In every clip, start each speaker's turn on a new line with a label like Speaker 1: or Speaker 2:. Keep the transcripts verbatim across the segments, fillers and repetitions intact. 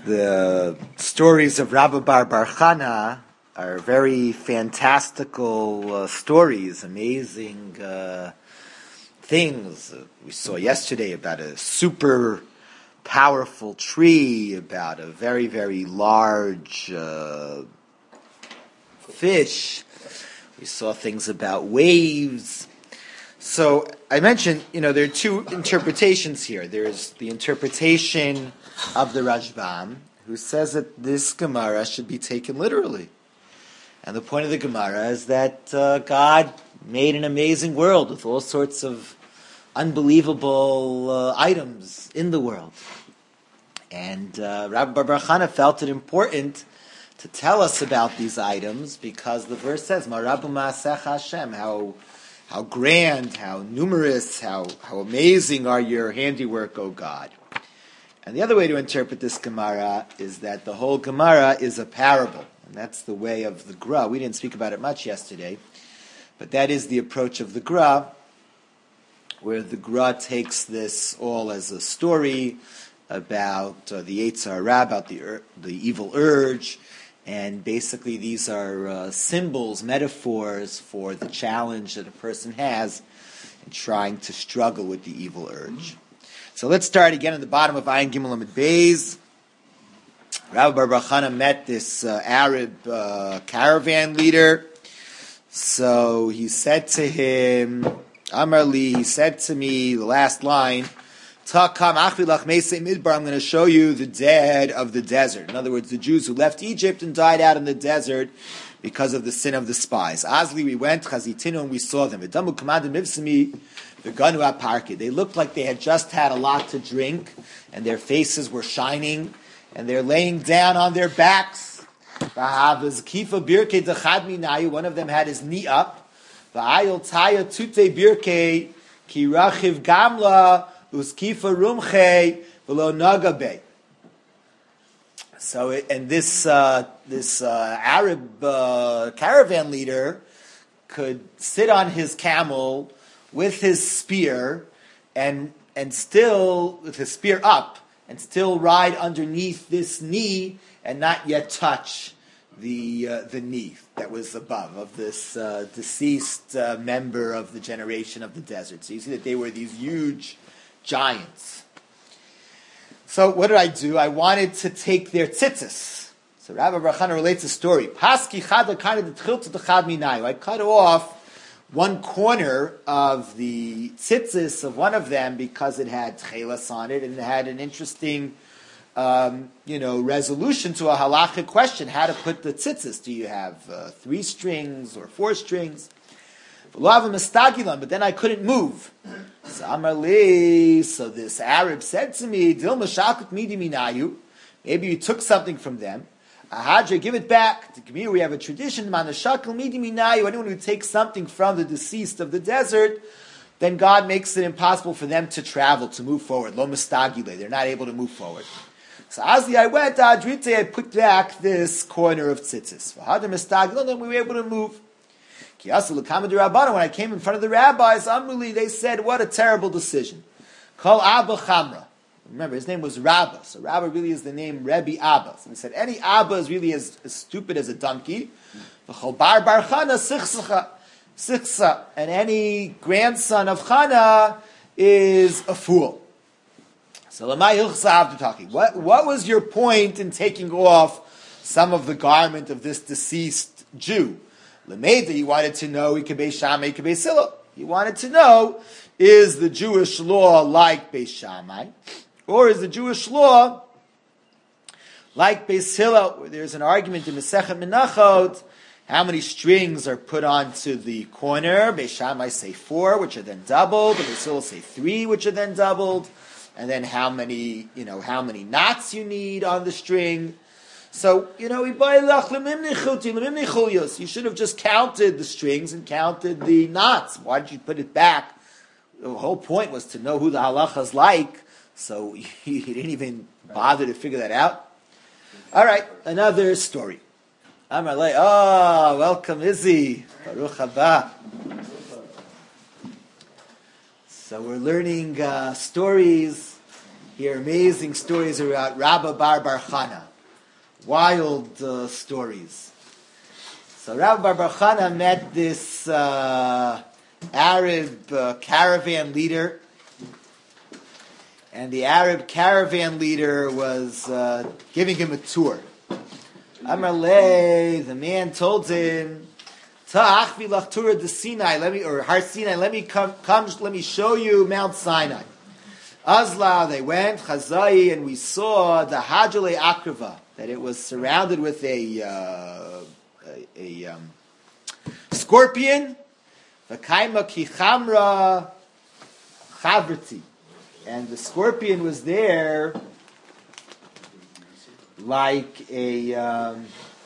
Speaker 1: The stories of Rabbi Bar Bar Chana are very fantastical uh, stories, amazing uh, things. Uh, we saw yesterday about a super powerful tree, about a very, very large uh, fish. We saw things about waves. So I mentioned, you know, there are two interpretations here. There's the interpretation of the Rashbam, who says that this Gemara should be taken literally. And the point of the Gemara is that uh, God made an amazing world with all sorts of unbelievable uh, items in the world. And uh, Rabbi Bar Bar Chana felt it important to tell us about these items because the verse says, Marabu Ma'asech Hashem, how how grand, how numerous, how, how amazing are your handiwork, O God. And the other way to interpret this Gemara is that the whole Gemara is a parable. And that's the way of the Gra. We didn't speak about it much yesterday, but that is the approach of the Gra, where the Gra takes this all as a story about uh, the Yetzer Hara, about the, ur- the evil urge, and basically these are uh, symbols, metaphors for the challenge that a person has in trying to struggle with the evil urge. So let's start again at the bottom of Ayin Gimel Amud Beis. Rabbi Bar Bar Chana met this uh, Arab uh, caravan leader. So he said to him, Amar li, he said to me, the last line, Takam achvilach meisei midbar, I'm going to show you the dead of the desert. In other words, the Jews who left Egypt and died out in the desert because of the sin of the spies. Azli, we went, Chazitinu, and we saw them. V'damu kamandim mivsimi, v'ganu aparki. They looked like they had just had a lot to drink, and their faces were shining, and they're laying down on their backs. Kifa birke dechad minayu, one of them had his knee up. V'ayil taya tute birke, ki rachiv gamla, uskifa rumche v'lo nagabe. So, it, and this uh, this uh, Arab uh, caravan leader could sit on his camel with his spear and and still with his spear up and still ride underneath this knee and not yet touch the uh, the knee that was above of this uh, deceased uh, member of the generation of the desert. So you see that they were these huge giants. So what did I do? I wanted to take their tzitzis. So Rabbi Bar Chana relates a story. Paski chada kind of the tchil to the chad minayu. I cut off one corner of the tzitzis of one of them because it had tchelas on it and it had an interesting, um, you know, resolution to a halachic question: how to put the tzitzis? Do you have uh, three strings or four strings? But then I couldn't move. So Amarli, so this Arab said to me, maybe you took something from them. Ahadra, give it back. To Gemir, we have a tradition, anyone who takes something from the deceased of the desert, then God makes it impossible for them to travel, to move forward. Lo mistagile, they're not able to move forward. So Azli, I went, Adrite, I put back this corner of tzitzis. Then we were able to move. When I came in front of the rabbis, Amruli, they said, what a terrible decision. Call Abba Chamra. Remember, his name was Rabba. So Rabba really is the name Rebbe Abba. So he said, any Abba is really as, as stupid as a donkey. Bar Bar Chana sichsa. And any grandson of Chana is a fool. So Lamai Hilchsa after talking. What, what was your point in taking off some of the garment of this deceased Jew? Lameda, he wanted to know, he wanted to know, is the Jewish law like Beis Shammai, or is the Jewish law like Beis Hillel, where there's an argument in Masechet Menachot, how many strings are put onto the corner? Beis Shammai say four, which are then doubled, and Beis Hillel say three, which are then doubled, and then how many, you know, how many knots you need on the string. So, you know, you should have just counted the strings and counted the knots. Why did you put it back? The whole point was to know who the halacha is like, so you didn't even bother to figure that out. All right, another story. Amar lei, oh, welcome Izzy. Baruch haba. So we're learning uh, stories hear amazing stories about Rabba Bar Bar Chana. Wild uh, stories. So Rabba Bar Bar Chana met this uh, Arab uh, caravan leader, and the Arab caravan leader was uh, giving him a tour. Amar Le, the man told him, Ta'achvi lachtura de Sinai, let me, or Har Sinai, let me come, come, let me show you Mount Sinai. Azla, they went, Chazai, and we saw the Hajjale Akrava, that it was surrounded with a, uh, a, a um, scorpion, V'kaima kichamra chavrti, and the scorpion was there like a um,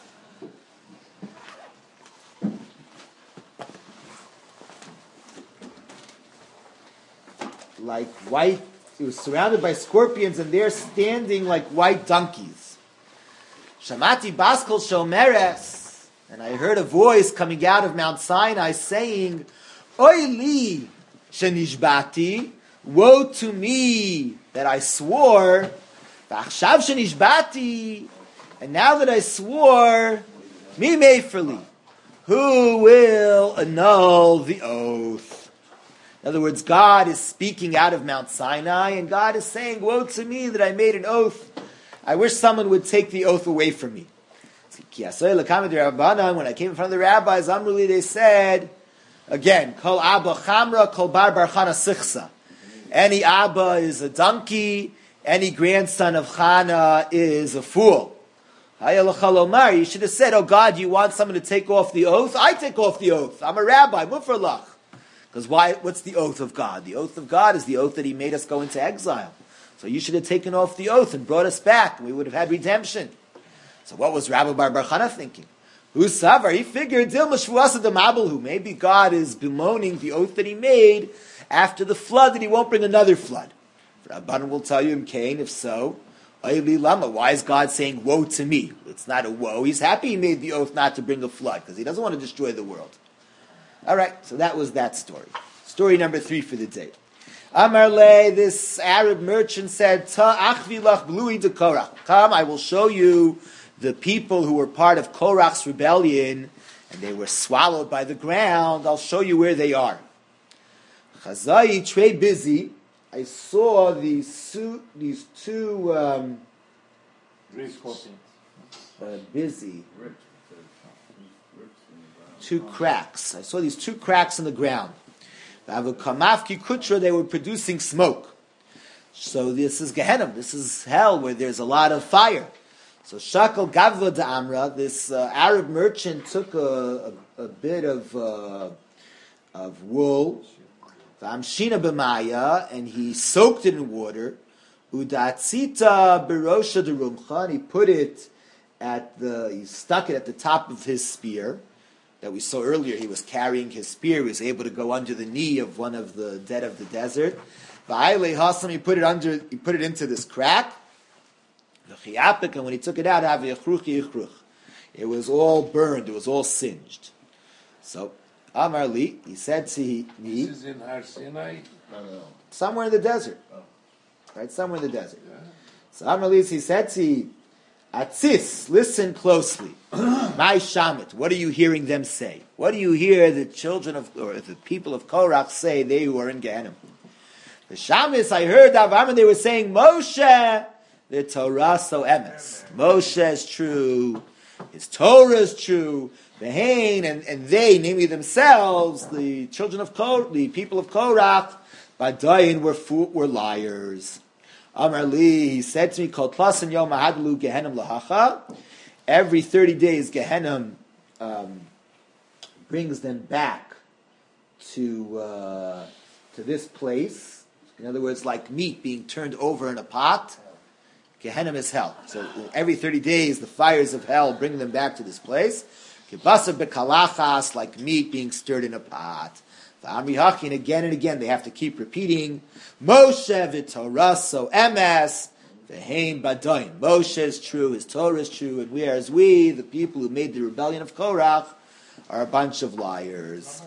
Speaker 1: like white. It was surrounded by scorpions, and they're standing like white donkeys. Shamati baskol shomeres, and I heard a voice coming out of Mount Sinai saying, "Oy li shenishbati, woe to me that I swore." V'achshav shenishbati, and now that I swore, mi meifrli, who will annul the oath? In other words, God is speaking out of Mount Sinai, and God is saying, woe to me that I made an oath. I wish someone would take the oath away from me. When I came in front of the rabbis, Amruli, they said, again, Kol Abba Chamra, Kol Bar Bar Chana Sichsa. Any Abba is a donkey, any grandson of Chana is a fool. You should have said, oh God, you want someone to take off the oath? I take off the oath. I'm a rabbi, Mufralach. Because why? What's the oath of God? The oath of God is the oath that He made us go into exile. So you should have taken off the oath and brought us back, and we would have had redemption. So what was Rabbi Bar Bar Chana thinking? Who's Savar? He figured, maybe God is bemoaning the oath that He made after the flood, that He won't bring another flood. Rabbanan will tell you in Cain, if so, why is God saying, woe to me? It's not a woe. He's happy He made the oath not to bring a flood, because He doesn't want to destroy the world. All right, so that was that story. Story number three for the day. Amar Le, this Arab merchant said, Ta achvi lach blui de Korach. Come, I will show you the people who were part of Korach's rebellion, and they were swallowed by the ground. I'll show you where they are. Chazai, trey busy. I saw these two, these two um, uh, busy. Two cracks. I saw these two cracks in the ground. They were producing smoke. So this is Gehenna. This is hell where there's a lot of fire. So Shakal Gavva de Amra, this uh, Arab merchant took a, a, a bit of uh, of wool, V'amshina b'maya, and he soaked it in water. Udatzita berosha de rumcha, and he put it at the, he stuck it at the top of his spear. That we saw earlier, he was carrying his spear. He was able to go under the knee of one of the dead of the desert. V'ayle hasam, he put it under, he put it into this crack. And when he took it out, it was all burned. It was all singed. So Amar Li, he said to me,
Speaker 2: this is in Har Sinai? No, no.
Speaker 1: Somewhere in the desert.
Speaker 2: Oh.
Speaker 1: Right, somewhere in the desert.
Speaker 2: Yeah.
Speaker 1: So Amar Li, he said to Atzis, listen closely. My Shamit, what are you hearing them say? What do you hear the children of, or the people of Korach say, they who are in Gehenna? The Shamis, I heard Avraham, they were saying, Moshe, the Torah so emes. Moshe is true. His Torah is true. Behain, and, and they, namely themselves, the children of Korach, the people of Korach, Badayin were were liars. Amar Li, he said to me, Kol tlasin yom ahadlu Gehenim lahacha. Every thirty days, Gehenim um, brings them back to uh, to this place. In other words, like meat being turned over in a pot. Gehenim is hell. So every thirty days, the fires of hell bring them back to this place. Kibasa bekalachas, like meat being stirred in a pot. V'amri hakin, again and again, they have to keep repeating, Moshe v'torah so emes, v'heim badoim. Moshe is true, his Torah is true, and whereas we, the people who made the rebellion of Korach, are a bunch of liars.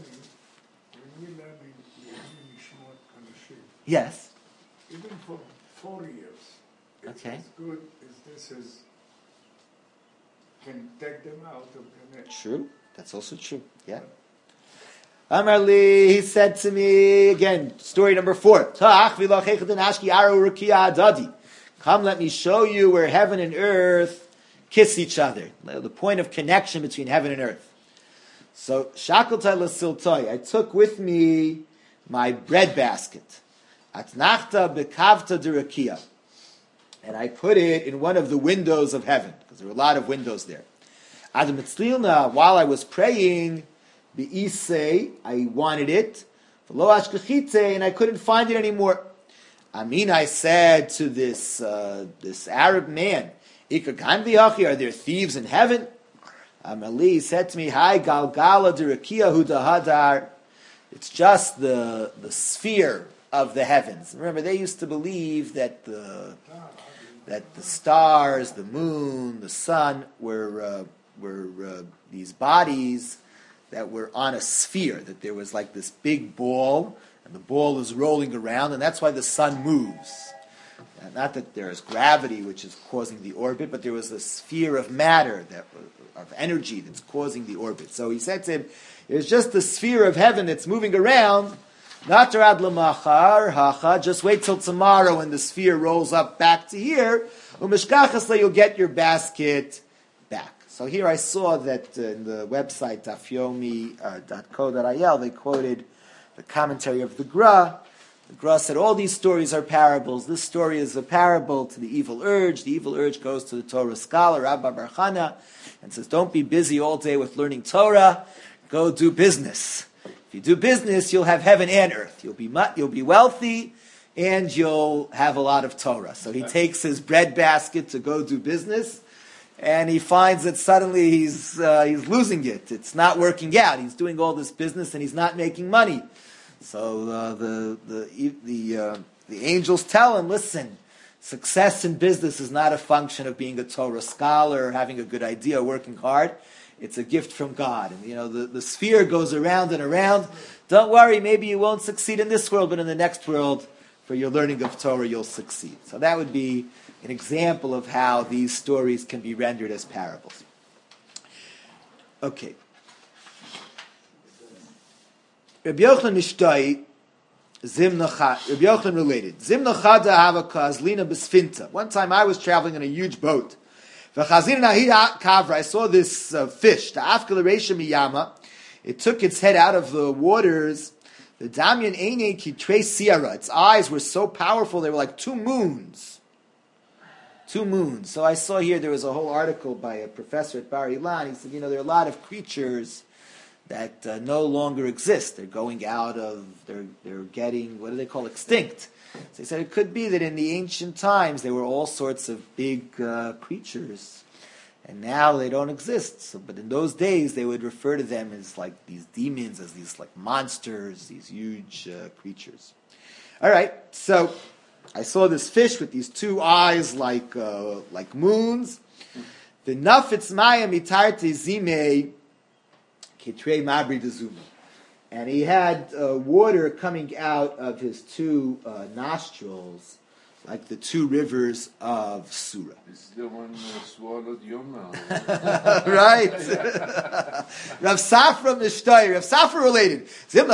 Speaker 1: Yes.
Speaker 3: Even for four years. It's
Speaker 1: Okay.
Speaker 3: as good as this is. Can take them out of the net.
Speaker 1: True. That's also true. Yeah. Amar li, he said to me, again, story number four. Come, let me show you where heaven and earth kiss each other. The point of connection between heaven and earth. So, shakeltai l'siltoi, I took with me my bread basket. Atnachta bekavta d'rakia. And I put it in one of the windows of heaven, because there were a lot of windows there. Adam Mitzlilna, while I was praying, Be'isei, I wanted it, V'lo ashkechite, and I couldn't find it anymore. I mean, I said to this uh, this Arab man, Ikagan v'yachi, are there thieves in heaven? Amali said to me, Hi galgala d'rakia hu dahadar. It's just the the sphere of the heavens. Remember, they used to believe that the that the stars, the moon, the sun were uh, were uh, these bodies that were on a sphere, that there was like this big ball, and the ball is rolling around, and that's why the sun moves. Not that there is gravity which is causing the orbit, but there was a sphere of matter, that of energy that's causing the orbit. So he said to him, it's just the sphere of heaven that's moving around. Not ad lemachar hacha. Just wait till tomorrow when the sphere rolls up back to here. Umishkachasle, you'll get your basket back. So here I saw that uh, in the website dafyomi dot co dot I L they quoted the commentary of the Gra. The Gra said all these stories are parables. This story is a parable to the evil urge. The evil urge goes to the Torah scholar Rabbi Bar Chana and says, "Don't be busy all day with learning Torah. Go do business. If you do business, you'll have heaven and earth. You'll be you'll be wealthy, and you'll have a lot of Torah." So he takes his bread basket to go do business, and he finds that suddenly he's uh, he's losing it. It's not working out. He's doing all this business, and he's not making money. So uh, the the the uh, the angels tell him, "Listen, success in business is not a function of being a Torah scholar or having a good idea, or working hard. It's a gift from God. And, you know, the, the sphere goes around and around. Don't worry, maybe you won't succeed in this world, but in the next world, for your learning of Torah, you'll succeed." So that would be an example of how these stories can be rendered as parables. Okay. Rabbi Yochanan Mishtai, Zimna Rabbi Yochanan related. Zimna Chada Hava Kazlina Besfinta. One time I was traveling in a huge boat. I saw this uh, fish, the Afkalaresha Miyama. It took its head out of the waters. The Damyan Eine Kitre Sierra. Its eyes were so powerful, they were like two moons. Two moons. So I saw here there was a whole article by a professor at Bar Ilan. He said, you know, there are a lot of creatures that uh, no longer exist. They're going out of, they're they're getting, what do they call, extinct. So he said it could be that in the ancient times there were all sorts of big uh, creatures, and now they don't exist. So, but in those days they would refer to them as like these demons, as these like monsters, these huge uh, creatures. All right, so I saw this fish with these two eyes like uh, like moons. The nafitz maya mitarte zime kitrei mabri dezuma. And he had uh, water coming out of his two uh, nostrils, like the two rivers of Surah.
Speaker 2: This is the one uh, swallowed Yoma.
Speaker 1: Right? Rav Safra Mishtay, Rav Safra related.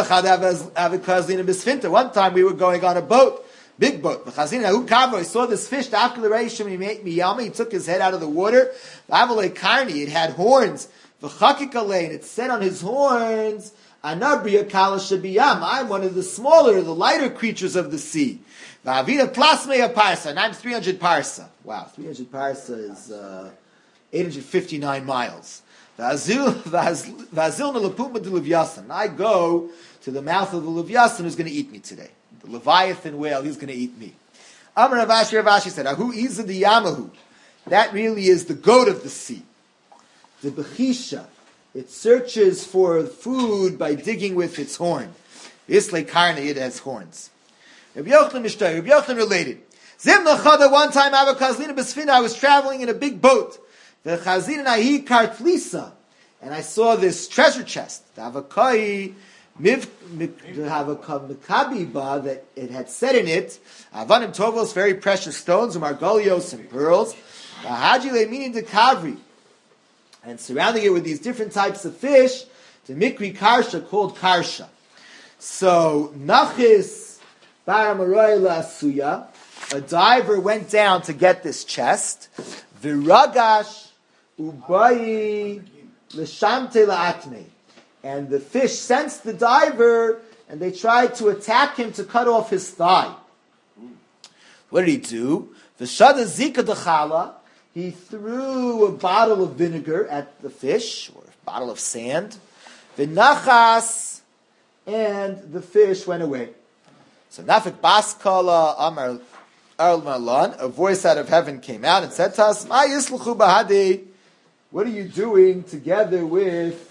Speaker 1: One time we were going on a boat, big boat. I saw this fish, after the Reishim, he took his head out of the water. It had horns. And it said on his horns, Anabriya Kala Shabiyam. I'm one of the smaller, the lighter creatures of the sea. Va'avina Plasmeya Parsa. And I'm three hundred parsa. Wow, three hundred parsa is uh, eight hundred fifty-nine miles. Va'azilna Lapuma de Levyasan. I go to the mouth of the Levyasan who's going to eat me today. The Leviathan whale, he's going to eat me. Amar Ravashi Ravashi said, Ahu Iza the Yamahu. That really is the goat of the sea. The Bechisha. It searches for food by digging with its horn. Isle Karna, it has horns. Rabbi Yochanan Mishtay, Rabbi Yochanan related. Zimna Chada, one time Avakazlina Besfina, I was traveling in a big boat. The Chazina Nahi Kartlisa. And I saw this treasure chest. The Avakai Miv, miv, to have a mekabiba that it had said in it, avanim tovos, very precious stones, margolios and pearls, haji le'minin de kavri, and surrounding it with these different types of fish, the mikri karsha called karsha. So Nachis bar Amorai la'asuya, a diver went down to get this chest. Viragash ubayi l'shamte la'atme. And the fish sensed the diver, and they tried to attack him to cut off his thigh. What did he do? V'shada zika dechala. He threw a bottle of vinegar at the fish, or a bottle of sand. V'nachas, and the fish went away. So Nafik Baskala Amar Arl Malan, a voice out of heaven came out and said to us, Ma yisluchu bahadi, what are you doing together with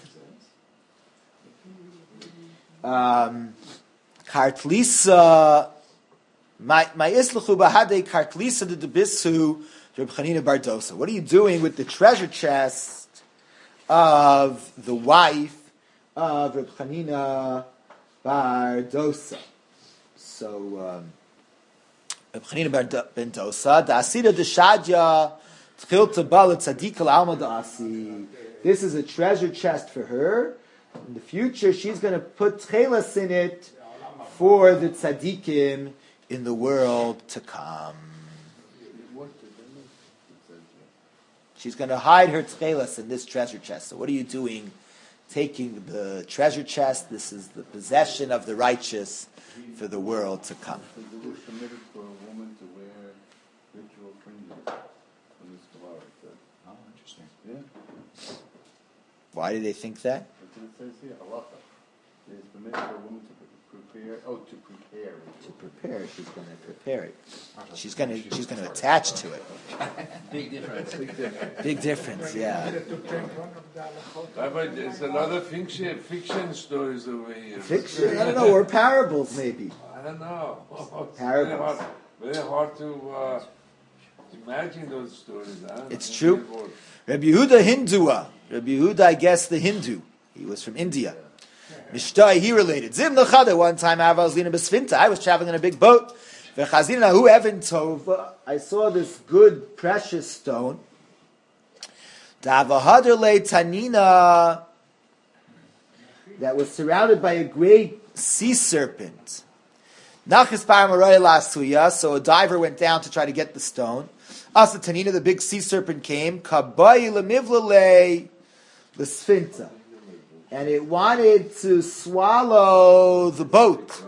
Speaker 1: um, Kartlisa, my Isluchu bahade Kartlisa de Debisu, Reb Chanina Bardosa. What are you doing with the treasure chest of the wife of Reb Chanina Bardosa? So, um, Reb Chanina Bardosa, the Asida de Shadya, Tchilta Bala Tzadik al Alma Da'asi. This is a treasure chest for her. In the future, she's going to put tchelas in it for the tzaddikim in the world to come. She's going to hide her tchelas in this treasure chest. So what are you doing? Taking the treasure chest. This is the possession of the righteous for the world to come.
Speaker 2: It was permitted for a woman to wear ritual fringes in this Gemara.
Speaker 1: Oh, interesting.
Speaker 2: Yeah.
Speaker 1: Why do they think that?
Speaker 2: It says here, halacha. It is permitted for a woman to prepare, oh, to prepare.
Speaker 1: To prepare, she's going to prepare it. She's going to, she's going to attach to it.
Speaker 2: Big difference. Big difference.
Speaker 1: Big difference, yeah.
Speaker 2: Rabbi, there's a lot of fiction, fiction stories over here.
Speaker 1: Fiction? I don't know, or parables maybe.
Speaker 2: I don't know. It's
Speaker 1: Parables.
Speaker 2: Very hard, very hard to uh, imagine those stories. Huh?
Speaker 1: It's true. Rabbi Yehuda Hindua. Rabbi Yehuda, I guess, the Hindu. He was from India. Mishtai, he related. Zim Nachada, one time I was Lina Besfinta. I was traveling in a big boat. V'chazina hu Evan Tova. I saw this good, precious stone. Davahadar le Tanina, that was surrounded by a great sea serpent. Nachis Paramaroy Lasuya, so a diver went down to try to get the stone. Asa Tanina, the big sea serpent came. Kabai lemivlale l'sfinta. And it wanted to swallow the boat.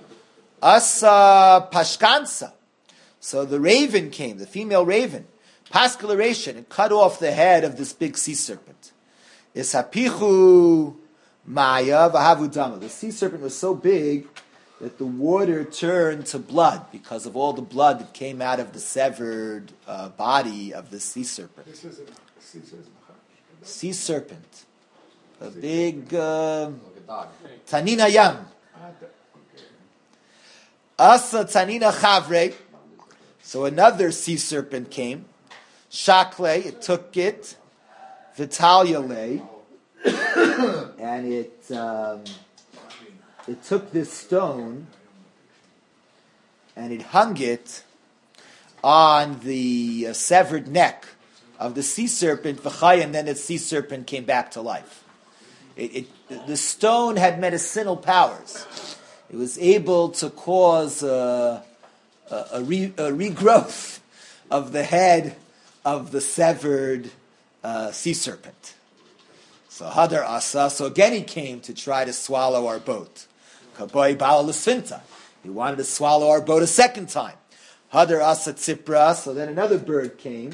Speaker 1: Asa pashkansa. So the raven came, the female raven, paschalation, and cut off the head of this big sea serpent. Isapichu maya v'havudama. The sea serpent was so big that the water turned to blood because of all the blood that came out of the severed uh, body of the sea serpent.
Speaker 3: This is a this is a-
Speaker 1: Sea serpent. A big uh, Tanina Yam.
Speaker 3: Ah, the- okay.
Speaker 1: Asa Tanina Chavre. So another sea serpent came. Shakle, it took it. Vitalia lay. And it um, it took this stone and it hung it on the uh, severed neck of the sea serpent, v'chay, and then the sea serpent came back to life. It, it, the stone had medicinal powers. It was able to cause a, a, a, re, a regrowth of the head of the severed uh, sea serpent. So Hadar Asa, so again he came to try to swallow our boat. Kaboy Baal L'Sfinta. He wanted to swallow our boat a second time. Hadar Asa Tzipra, so then another bird came.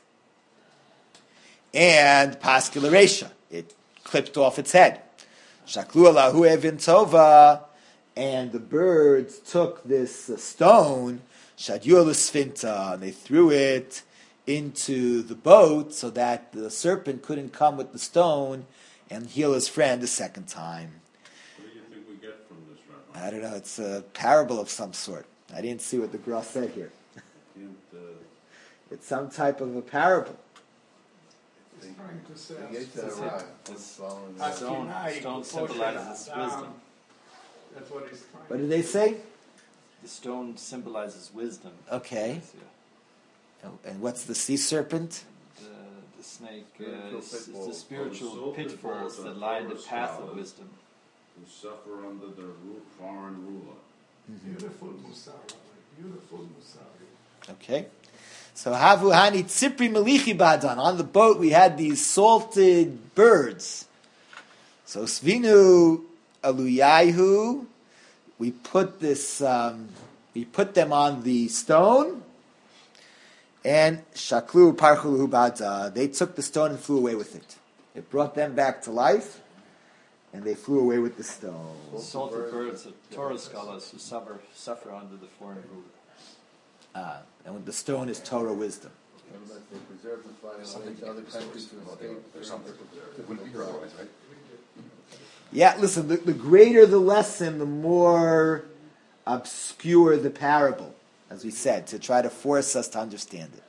Speaker 1: And Paskilaresha. It clipped off its head. Shaklu Alahu Evin Tova, and the birds took this uh, stone, Shadyul Sfinta, and they threw it into the boat so that the serpent couldn't come with the stone and heal his friend a second time.
Speaker 4: What do you think we get from this, Rabbi?
Speaker 1: I don't know, it's a parable of some sort. I didn't see what the Gra said here.
Speaker 4: Can't, uh,
Speaker 1: It's some type of a parable.
Speaker 3: It's trying to say.
Speaker 2: Yes,
Speaker 3: it's-
Speaker 2: right. It's swallowing
Speaker 3: it's-
Speaker 2: it.
Speaker 5: Stone,
Speaker 3: Akinai,
Speaker 5: stone
Speaker 3: Poshet,
Speaker 5: symbolizes
Speaker 3: Adam,
Speaker 5: wisdom.
Speaker 3: That's what he's trying.
Speaker 1: What did they say?
Speaker 5: The stone symbolizes wisdom.
Speaker 1: Okay.
Speaker 5: Yeah.
Speaker 1: Oh, and what's the sea serpent?
Speaker 5: The, the snake uh,
Speaker 2: Spiritual
Speaker 5: is, is the
Speaker 2: pitfalls.
Speaker 5: spiritual
Speaker 4: Consulted
Speaker 5: pitfalls
Speaker 4: by
Speaker 5: that
Speaker 4: the
Speaker 5: lie in the
Speaker 4: Torah
Speaker 5: path of
Speaker 4: scholars.
Speaker 5: wisdom.
Speaker 4: Who suffer under the ru- foreign ruler.
Speaker 3: Beautiful Musar, Rabbi. Beautiful Musar.
Speaker 1: Okay. So Havu Hani Tzipri Melichi Badan. On the boat we had these salted birds. So Svinu Aluyahu, we put this, um, we put them on the stone, and Shaklu Parchulu Bada. They took the stone and flew away with it. It brought them back to life, and they flew away with the stone.
Speaker 5: Salted birds are Torah scholars who suffer, suffer under the foreign ruler.
Speaker 1: Uh, and when the stone is Torah wisdom.
Speaker 2: Nevertheless, they preserve the fire and allow other countries to escape. There's something.
Speaker 6: It wouldn't be here otherwise, right?
Speaker 1: Yeah, listen, the, the greater the lesson, the more obscure the parable, as we said, to try to force us to understand it.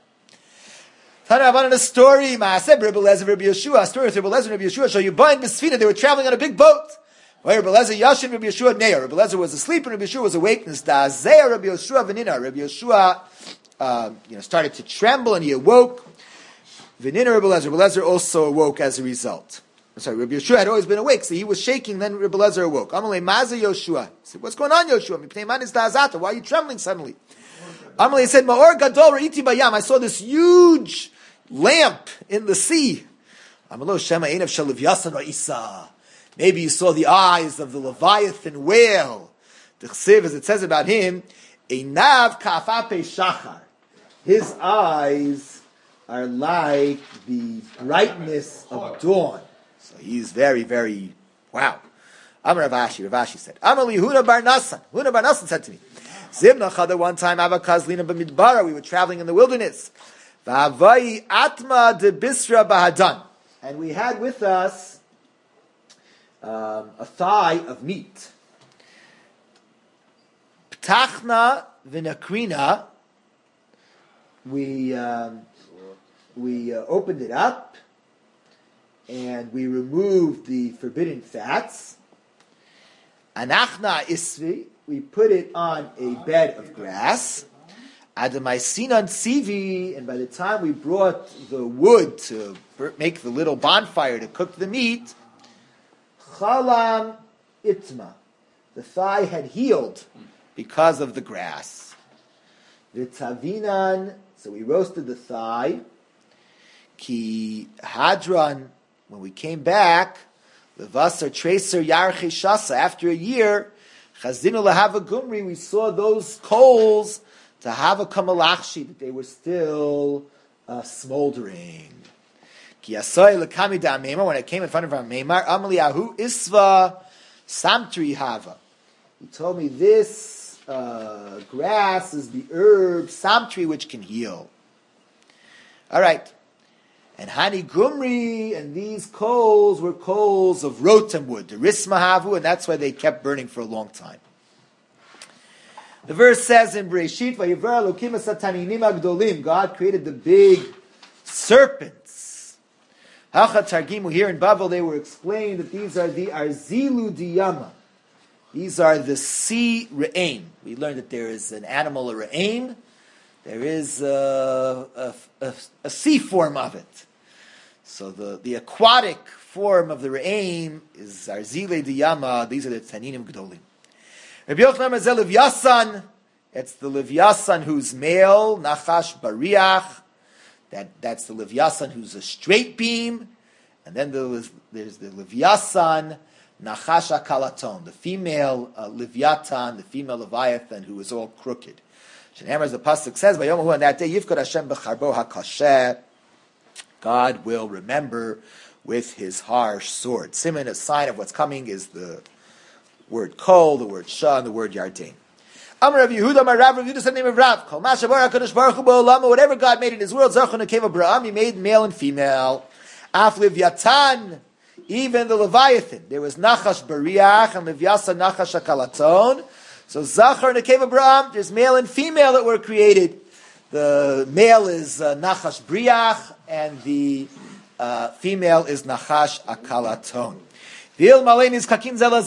Speaker 1: Tana a story, Maaseh, Rebbe Lezer, Rebbe Yeshua, a story of Rebbe Lezer, Rebbe Yeshua, show you bind Besfina, they were traveling on a big boat. Where Rebbe Lezer, Yashin, Rebbe Yeshua, Neir. Rebbe Lezer was asleep and Rebbe Yeshua was awake. Nizdazeya, Rebbe Yeshua, Venina. Rebbe Yeshua, uh, you know, started to tremble and he awoke. Venina, Rebbe Lezer. Rebbe Lezer also awoke as a result. I'm sorry, Rebbe Yeshua had always been awake, so he was shaking, then Rebbe Lezer awoke. Amalei Maza Yoshua. He said, what's going on, Yoshua? Why are you trembling suddenly? Amalei said, Ma'or Gadol Ra'iti Bayam. I saw this huge lamp in the sea. Amalei Shema Einav Shalav Yasan Ra'isa. Maybe you saw the eyes of the Leviathan whale. The Chsiv, as it says about him, Einav Kafape Shachar. His eyes are like the brightness of dawn. So he's very, very, wow. Amar Ravashi, Ravashi said, Amar li Huna bar Nasan. Huna bar Nasan said to me, Zibna Chada, one time, Avakaz Lina b'midbara, we were traveling in the wilderness. V'avai atma de bisra bahadan. And we had with us um, a thigh of meat. Ptachna v'nakrina, we, um, we uh, opened it up, and we removed the forbidden fats. Anachna isvi, we put it on a bed of grass. Adamaisinan sivi, and by the time we brought the wood to make the little bonfire to cook the meat, chalam itma, the thigh had healed because of the grass. V'tavinan, so we roasted the thigh. Ki hadran, when we came back, levasar tracer yarche shasa, after a year, chazinu lahava gumri, we saw those coals to have a kamalachshi, that they were still uh, smoldering. Ki asoi lekami da meimar, when I came in front of our meimar, amali ahu isva samtri hava. He told me this uh, grass is the herb samtri which can heal. All right. And Hani Gumri, and these coals were coals of rotem wood, the Rismahavu, and that's why they kept burning for a long time. The verse says in Bereshit, Vayivar Elokim Sataninim Agdolim, God created the big serpents. Hacha Targimu, here in Bavel, they were explained that these are the Arzilu Diyama. These are the sea re'aim. We learned that there is an animal, a re'aim. There is a, a, a, a sea form of it. So the, the aquatic form of the re'aim is Arzile Diyama. These are the Taninim Gdolim. Rabbi Yochanan Mazel Levyasan. It's the Levyasan who's male, Nachash Bariach. That, that's the Levyasan who's a straight beam. And then the, there's the Levyasan, Nachash Akalaton, the female uh, Leviathan, the female Leviathan who is all crooked. Shenamar, as the pasuk says, "Vayomahu," on that day, Yifkod Hashem b'charbo hakasheh. God will remember with His harsh sword. Siman, a sign of what's coming, is the word kol, the word shah, and the word yardain. Amar Rav Yehuda, my Rav, Rav Yehuda said the name of Rav. Kol mashabar hakadosh baruch hu ba'olama. Whatever God made in His world, zachon ukev Abraham, He made male and female. Af Leviathan, even the Leviathan. There was Nachash Bariach and Leviathan Nachash Akalaton. So Zachar and Nekeva Abraham, there's male and female that were created. The male is uh, Nachash Briach, and the uh, female is Nachash Akalaton. V'il malein is kakin zelazeh.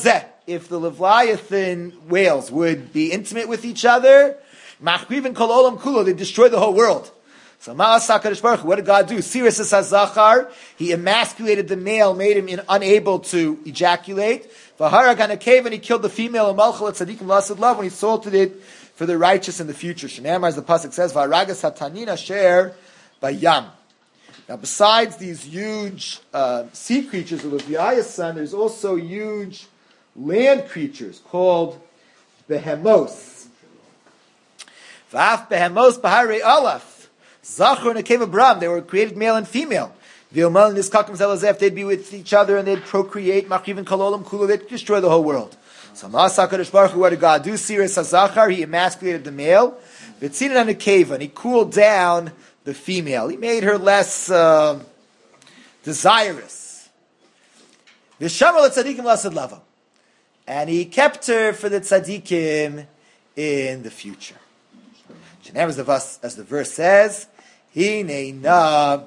Speaker 1: if the Leviathan whales would be intimate with each other, machriven kol olam kulo, they destroy the whole world. So Ma'as HaKadosh Baruch Hu, what did God do? Sirius is HaZachar, he emasculated the male, made him in, unable to ejaculate. V'harag HaNekev, and he killed the female, and Malchal at Tzadikim Lasad Love, when he salted it for the righteous in the future. Shenamar, as the pasuk says, V'haragas HaTanina Sher Bayam. Now, besides these huge uh, sea creatures of Leviathan son, there's also huge land creatures called Behemos. V'af Behemos B'harei Olaf. Zachar and a cave of Bram, they were created male and female. V'yomal and Niskakim Zelazef, they'd be with each other and they'd procreate. Machiv and Kalolam Kula, they'd destroy the whole world. So Ma'as HaKadosh Baruch Hu, what did God do? Sirius HaZachar, he emasculated the male. V'tzinin on a cave, and he cooled down the female. He made her less uh, desirous. V'shamar l'tzadikim lasad lava, and he kept her for the tzadikim in the future. As the verse, as the verse says, Hineina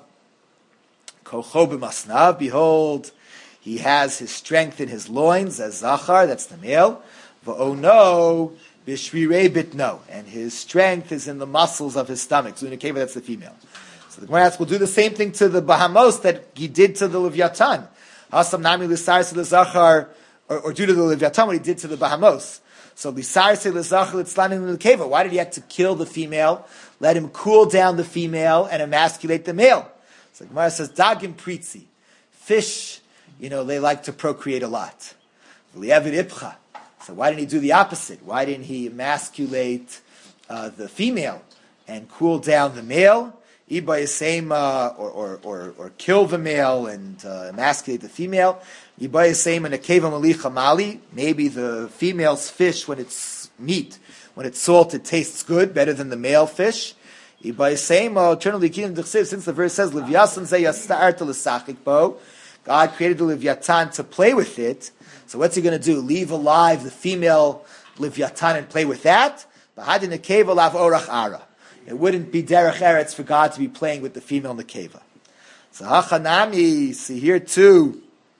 Speaker 1: kocho b'masnav, behold, he has his strength in his loins, as Zachar, that's the male, v'ono b'shvirei bitno, and his strength is in the muscles of his stomach. Zunakeva, that's the female. So the Gemara asks, we'll do the same thing to the Bahamos that he did to the Leviathan. Hasam nami l'sar to the Zachar, or, or due to the Leviathan, what he did to the Bahamos. So Lisar say l'zachar l'tzlanim l'keva. Why did he have to kill the female? Let him cool down the female and emasculate the male. So Gemara says dagim pritzi, fish. You know they like to procreate a lot. V'li'evid ipcha. So why didn't he do the opposite? Why didn't he emasculate uh, the female and cool down the male? Iba yisema, uh, or, or or or kill the male and uh, emasculate the female. Iba yisema nekeva malicha mali. Maybe the female's fish, when it's meat, when it's salted, tastes good, better than the male fish. Iba yisema eternally kingdom d'chsev. Since the verse says Leviathan ze yastar to l'sachik bo, God created the Leviathan to play with it. So what's he going to do? Leave alive the female Leviathan and play with that? Bahadin nekeva lav orach ara. It wouldn't be derech eretz for God to be playing with the female nekeva. So hachanami, see here too.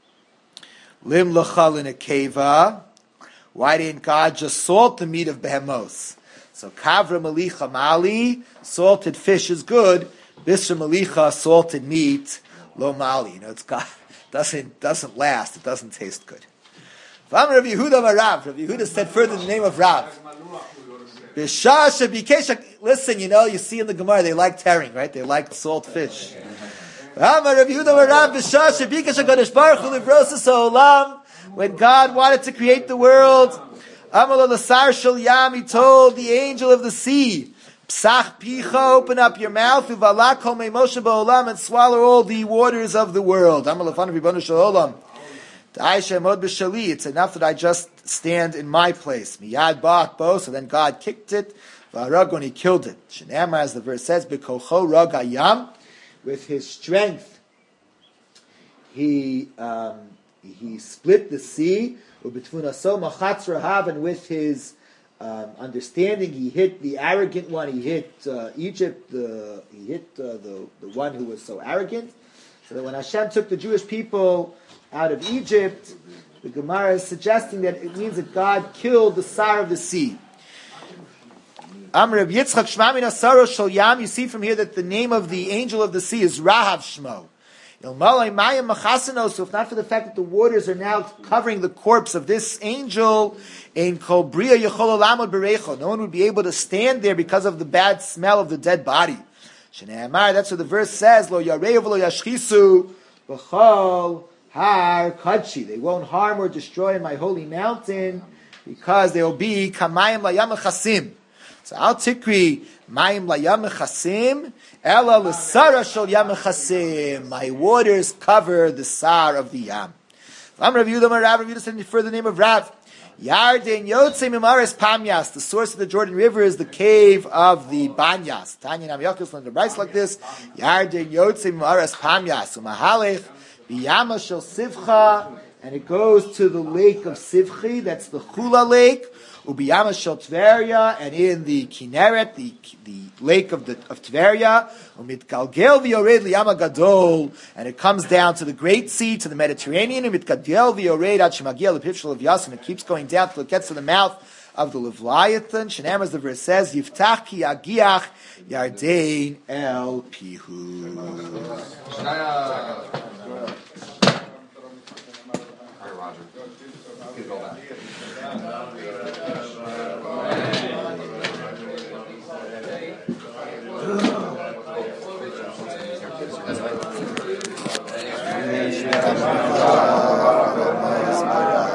Speaker 1: Lim lachal nekeva. Why didn't God just salt the meat of behemos? So kavra malicha mali, salted fish is good. Bisra malicha, salted meat, lo mali. You know, it's got doesn't doesn't last. It doesn't taste good. Rav Yehuda Rav. Rav Yehuda said further the name of Rav. Listen, you know, you see in the Gemara, they liked herring, right? They liked salt fish. When God wanted to create the world, he told the angel of the sea, open up your mouth, and swallow all the waters of the world. It's enough that I just stand in my place. Miyad ba'at bo, so then God kicked it. V'harag, when he killed it. Shenamar, as the verse says, b'kocho rag hayam, with his strength, he um, he split the sea. U'b'tvunaso machatz rahav, and with his um, understanding, he hit the arrogant one. He hit uh, Egypt. The, he hit uh, the the one who was so arrogant. So that when Hashem took the Jewish people out of Egypt, the Gemara is suggesting that it means that God killed the Sar of the sea. Amr Yitzchak Shmami Nasaro Shal Yam. You see from here that the name of the angel of the sea is Rahav Shmo. So if not for the fact that the waters are now covering the corpse of this angel, in Kol Bria Yechol Olamod Berecho, no one would be able to stand there because of the bad smell of the dead body. Shneimar, that's what the verse says. Lo Yarev Lo Yashchisu B'chol Har Kadshi. They won't harm or destroy in my holy mountain because they will be Kamayim Layam Chasim. So Al Tikri Mayim Layam Chasim Ela L'Sara Shal Yam Chasim. My waters cover the Sar of the Yam. I'm Rav Yehuda Rav. Rav Yehuda said further the name of Rav. Yarden Yotzei Mimares Pamyas. The source of the Jordan River is the cave of the Banyas. Tanya Nam Yaakov learned the rice like this. Yarden Yotzei Mimares Pamyas. Umahalech Biyama Shel Sivcha, and it goes to the lake of Sivchi. That's the Chula lake. Ubiyama Shel Tveria, and in the Kinneret, the the lake of the of Tveria, Umitgalgel v'yored liyama gadol, and it comes down to the Great Sea, to the Mediterranean, Umitgalgel v'yored ad shemagia lepivshel of Yasim, it keeps going down till it gets to the mouth of the Leviathan. Shenam, as the verse says, Yiftach ki agiach Yardein el pihu.
Speaker 6: Roger. You can go back.